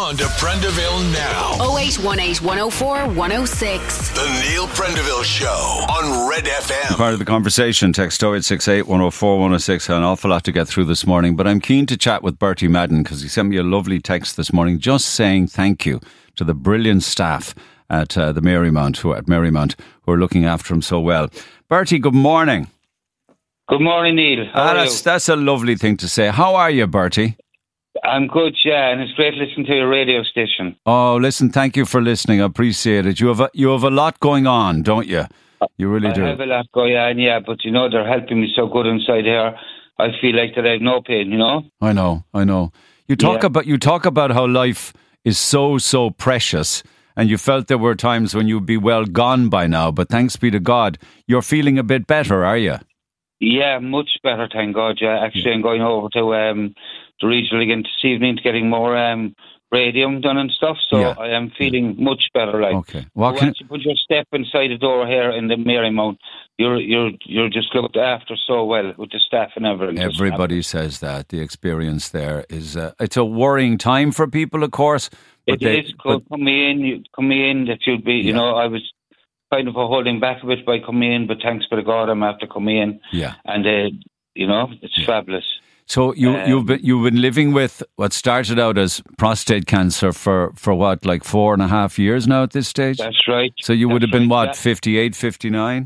on to Prendeville now. 0818 104 106. The Neil Prendeville Show on Red FM. Part of the conversation, text 0868 104 106. An awful lot to get through this morning, but I'm keen to chat with Bertie Madden because he sent me a lovely text this morning just saying thank you to the brilliant staff at the Marymount, who are looking after him so well. Bertie, good morning. Good morning, Neil. How are you? That's a lovely thing to say. How are you, Bertie? I'm good, yeah, and it's great listening to your radio station. Oh, listen, thank you for listening. I appreciate it. You have a lot going on, don't you? You really do. I have a lot going on, yeah, but you know, they're helping me so good inside here. I feel like that I have no pain, you know? I know. You talk about how life is so precious, and you felt there were times when you'd be well gone by now, but thanks be to God, you're feeling a bit better, are you? Yeah, much better, thank God, yeah. Actually, I'm going over to the regional again this evening to getting more radium done and stuff, so I am feeling much better, like. Okay. Once you put your step inside the door here in the Marymount, you're just looked after so well with the staff and everything. Everybody says that. The experience there is, it's a worrying time for people, of course. It is. Coming in, that you'd be, you know, I was kind of holding back a bit by coming in, but thanks be to God, I'm after coming in. Yeah. And, you know, it's fabulous. So you've been living with what started out as prostate cancer for what, like 4.5 years now at this stage? That's right. So you would have been, 58, 59?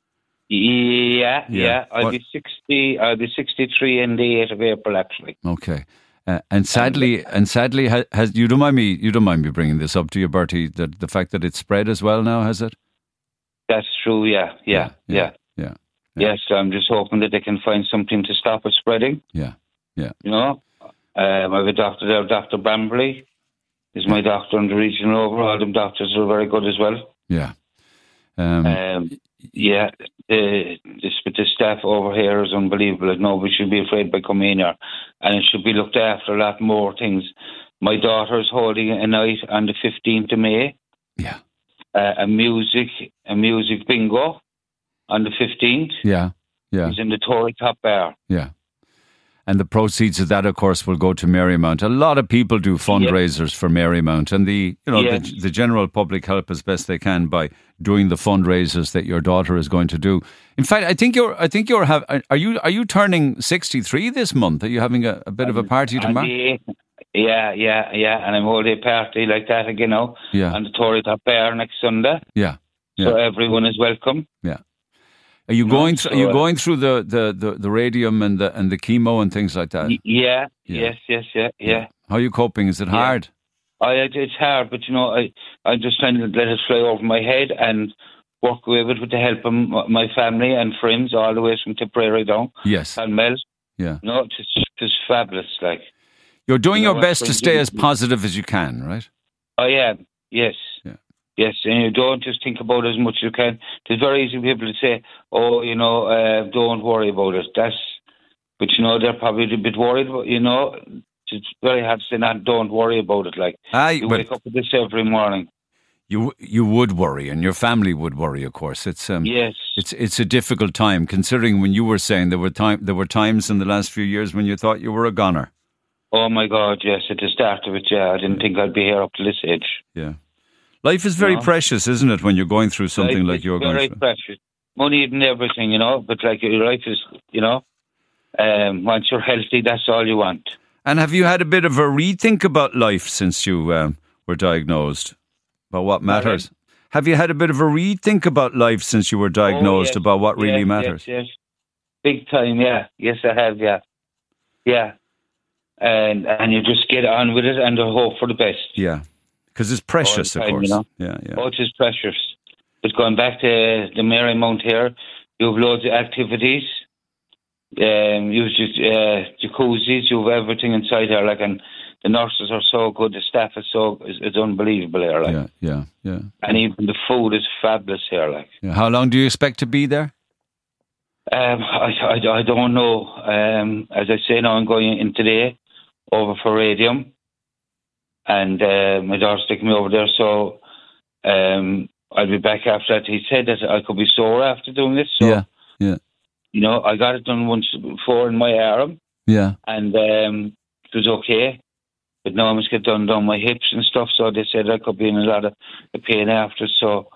Yeah. I'll be 60. I'll be 63 in the 8th of April, actually. Okay. And sadly, has you don't mind me bringing this up to you, Bertie? The fact that it's spread as well now, has it? That's true. Yeah. Yes, I'm just hoping that they can find something to stop it spreading. Yeah. You know, I have a doctor there, Dr. Brambley, is my doctor in the regional over. All them doctors are very good as well. Yeah. The staff over here is unbelievable. Nobody should be afraid by coming in here, and it should be looked after a lot more things. My daughter is holding a night on the 15th of May. Yeah. A music bingo on the 15th. Yeah. It's in the Tory Top Bar. Yeah. And the proceeds of that, of course, will go to Marymount. A lot of people do fundraisers for Marymount, and the general public help as best they can by doing the fundraisers that your daughter is going to do. In fact, are you turning 63 this month? Are you having a bit of a party tomorrow? Yeah, and I'm holding a party like that again now. Yeah. On the Tory Top Bar next Sunday. Yeah. So everyone is welcome. Yeah. Are you going through the radium and the chemo and things like that? Yeah. Yes. How are you coping? Is it hard? It's hard, but you know, I'm just trying to let it fly over my head and work with it with the help of my family and friends all the way from Tipperary down. Yes. And Mel. Yeah. No, it's just fabulous. Like, you're doing your best to stay as positive as you can, right? I am. Yes. Yeah. Yes, and you don't just think about it as much as you can. It's very easy for people to say, "Oh, you know, don't worry about it." But you know, they're probably a bit worried. But you know, it's very hard to say, "Not, don't worry about it." Like you wake up with this every morning. You would worry, and your family would worry. Of course, it's yes. It's a difficult time considering when you were saying there were times in the last few years when you thought you were a goner. Oh my God, yes! At the start of it, yeah, I didn't think I'd be here up to this age. Yeah. Life is very precious, isn't it, when you're going through something like you're going through? Very precious. Money isn't everything, you know, but like your life is, you know, once you're healthy, that's all you want. And have you had a bit of a rethink about life since you were diagnosed, about what matters? Have you had a bit of a rethink about life since you were diagnosed, about what really matters? Yes. Big time, yeah. Yes, I have, yeah. Yeah. And you just get on with it and hope for the best. Yeah. Because it's precious, of course. You know? Yeah. Oh, it is precious. But going back to the Marymount here, you have loads of activities. You have jacuzzis, you have everything inside here. Like, and the nurses are so good, the staff is it's unbelievable here. Like. Yeah. And even the food is fabulous here. Like. Yeah. How long do you expect to be there? I don't know. As I say now, I'm going in today over for radium. And my daughter's taking me over there, so I'll be back after that. He said that I could be sore after doing this. So, yeah. You know, I got it done once before in my arm. Yeah. And it was okay. but now I must get done my hips and stuff. So they said I could be in a lot of pain after. So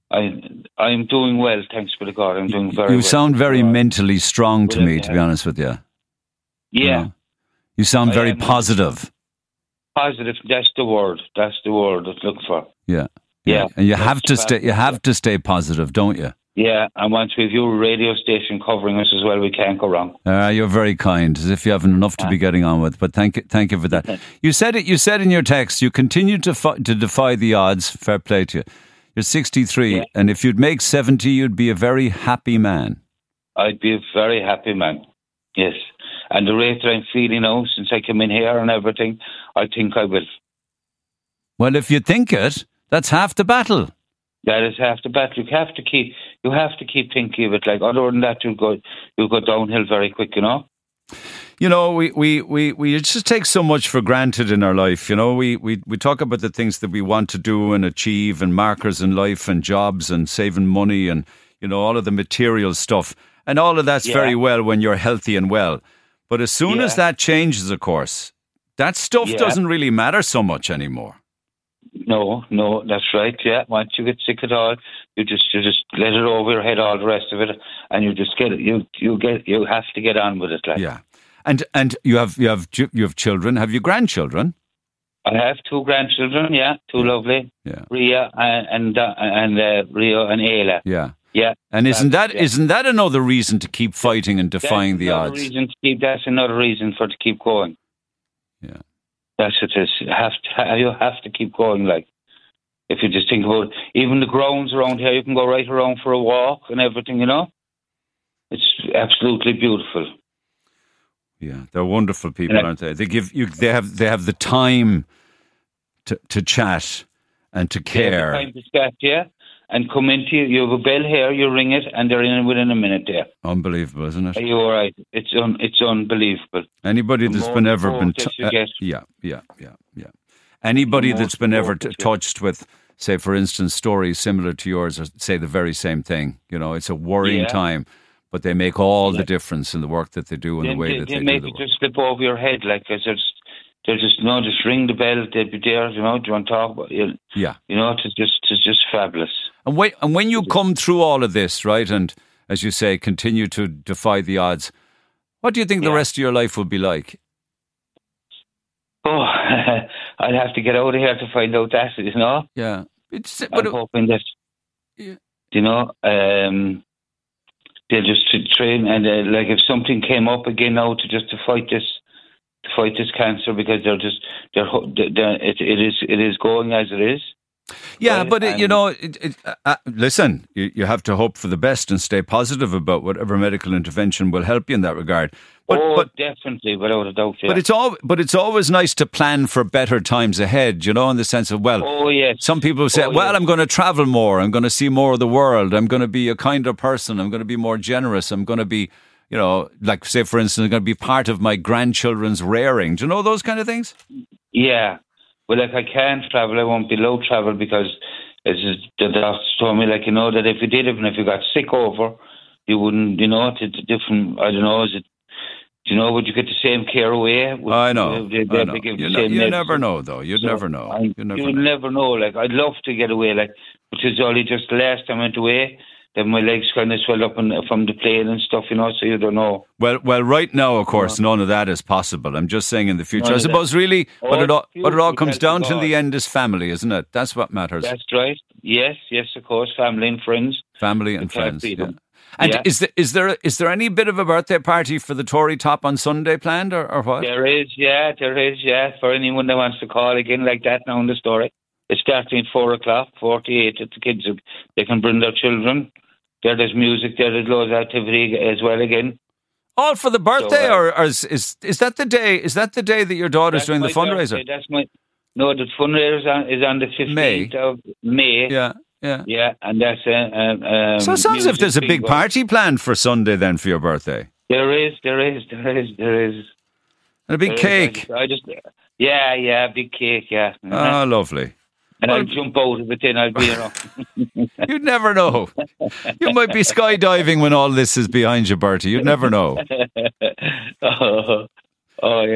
I'm doing well, thanks to God. I'm doing very well. You sound very mentally strong to me, to be honest with you. Yeah. You know? You sound very positive. Positive, that's the word. That's the word to look for. Yeah. Yeah. And you have to stay. You have to stay positive, don't you? Yeah. And once we've your radio station covering us as well, we can't go wrong. You're very kind, as if you haven't enough to be getting on with. But thank you for that. You said it. You said in your text, you continue to defy the odds. Fair play to you. You're 63, and if you'd make 70, you'd be a very happy man. I'd be a very happy man. Yes. And the rate that I'm feeling now, since I came in here and everything, I think I will. Well, if you think it, that's half the battle. That is half the battle. You have to keep thinking of it. Like, other than that, you'll go downhill very quick, you know? You know, we just take so much for granted in our life. You know, we talk about the things that we want to do and achieve and markers in life and jobs and saving money and, you know, all of the material stuff. And all of that's very well when you're healthy and well. But as soon as that changes, of course, that stuff doesn't really matter so much anymore. No, that's right. Yeah, once you get sick of it all, you just let it over your head, all the rest of it, and you just get it. You have to get on with it. Like. Yeah, and you have children. Have you grandchildren? I have 2 grandchildren. Yeah, 2 lovely. Yeah, Ria and Rio and Ayla. Yeah. Yeah, and isn't that another reason to keep fighting and defying the odds? That's another reason to keep going. Yeah, that's what it is. You have to keep going. Like, if you just think about it, even the grounds around here, you can go right around for a walk and everything. You know, it's absolutely beautiful. Yeah, they're wonderful people, aren't they? They give you. They have the time to chat and to care. They have the time to chat, yeah. And come into you have a bell here, you ring it, and they're in within a minute there. Unbelievable, isn't it? Are you all right? It's unbelievable. Anybody that's been ever been Anybody that's been ever touched with, say, for instance, stories similar to yours, or say the very same thing. You know, it's a worrying time, but they make all the difference in the work that they do and the way that they do the work. They make it just slip over your head, like they're just just ring the bell. They'll be there. You know, do you want to talk about it? Yeah. You know, it's just fabulous. And when you come through all of this, right, and as you say, continue to defy the odds, what do you think the rest of your life will be like? Oh, I'd have to get out of here to find out that, you know? Yeah. I'm hoping that, you know, they'll just train and like if something came up again now to fight this cancer, because it is going as it is. Yeah, right? But you know, listen, you have to hope for the best and stay positive about whatever medical intervention will help you in that regard. But definitely, without a doubt. Yeah. But it's always nice to plan for better times ahead. You know, in the sense of some people say, I'm going to travel more, I'm going to see more of the world, I'm going to be a kinder person, I'm going to be more generous, I'm going to be, you know, like say for instance, I'm going to be part of my grandchildren's rearing. Do you know those kind of things? Yeah. Well, like I can't travel, I won't be allowed to travel because the doctor told me, like, you know, that if you did, even if you got sick over, you wouldn't, you know, it's different, I don't know, you know, would you get the same care away? I know. You never know, though. You'd never know. You'd never know. Like, I'd love to get away, like, which is only just the last time I went away. Then my legs kind of swelled up from the plane and stuff, you know, so you don't know. Well, right now, of course, none of that is possible. I'm just saying in the future. I suppose really what it all comes down to in the end is family, isn't it? That's what matters. That's right. Yes, of course, family and friends. Family and friends, yeah. And is there any bit of a birthday party for the Tory top on Sunday planned or what? There is, yeah. For anyone that wants to call again like that now in the story. It's starting at 4:00, 48 at the kids. They can bring their children. There's music, there's loads of activity as well again. All for the birthday, or is that the day? Is that the day that your daughter's doing the fundraiser? Birthday. The fundraiser is on the 15th of May. Yeah, and that's so it sounds as if there's a big party planned for Sunday then for your birthday. There is. And a big cake. Big cake, yeah. Oh, lovely. And I'll jump out of it then, I'll be, you know. You'd never know. You might be skydiving when all this is behind you, Bertie. You'd never know. Oh, yes.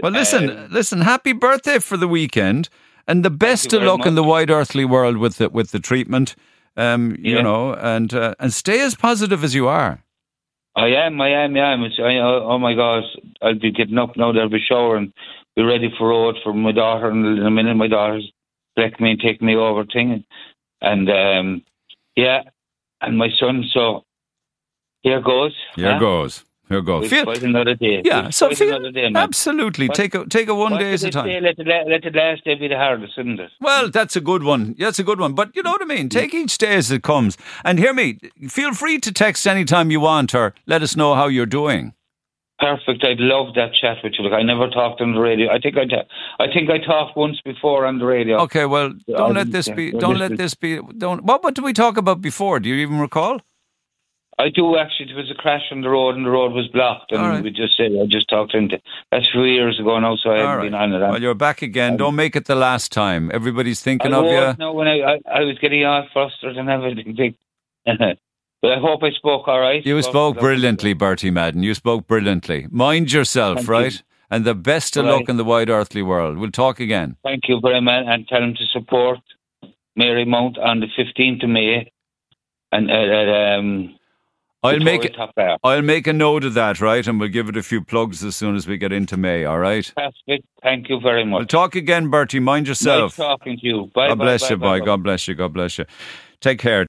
Well, listen. Happy birthday for the weekend, and the best of luck much. in the wide earthly world with the treatment. You know, and stay as positive as you are. I am. Oh my God, I'll be getting up now. There'll be shower and be ready for road for my daughter. And in a minute, my daughter's collect me and take me over thing, and and my son. So here goes. Here goes. Quite another day. Yeah, so feel another day, man. absolutely. Take a one day at a time. Let the last day be the hardest, isn't it? Well, that's a good one. But you know what I mean. Take each day as it comes. And hear me. Feel free to text anytime you want, or let us know how you're doing. Perfect. I'd love that chat with you. Look, I never talked on the radio. I think I talked once before on the radio. Okay. Well, don't let this be. What did we talk about before? Do you even recall? I do actually. There was a crash on the road, and the road was blocked. And I just talked to him. That's a few years ago now, so I haven't been on it. Well, you're back again. Don't make it the last time. Everybody's thinking of you. No, when I was getting all frustrated and everything. But I hope I spoke all right. You spoke brilliantly, Bertie Madden. You spoke brilliantly. Mind yourself, Thank right? You. And the best of luck in the wide earthly world. We'll talk again. Thank you very much, and tell him to support Marymount on the 15th of May, and I'll make a note of that, right? And we'll give it a few plugs as soon as we get into May, all right? Fantastic. Thank you very much. We'll talk again, Bertie. Mind yourself. Nice talking to you. Bye. God bless you, boy. God bless you. God bless you. Take care.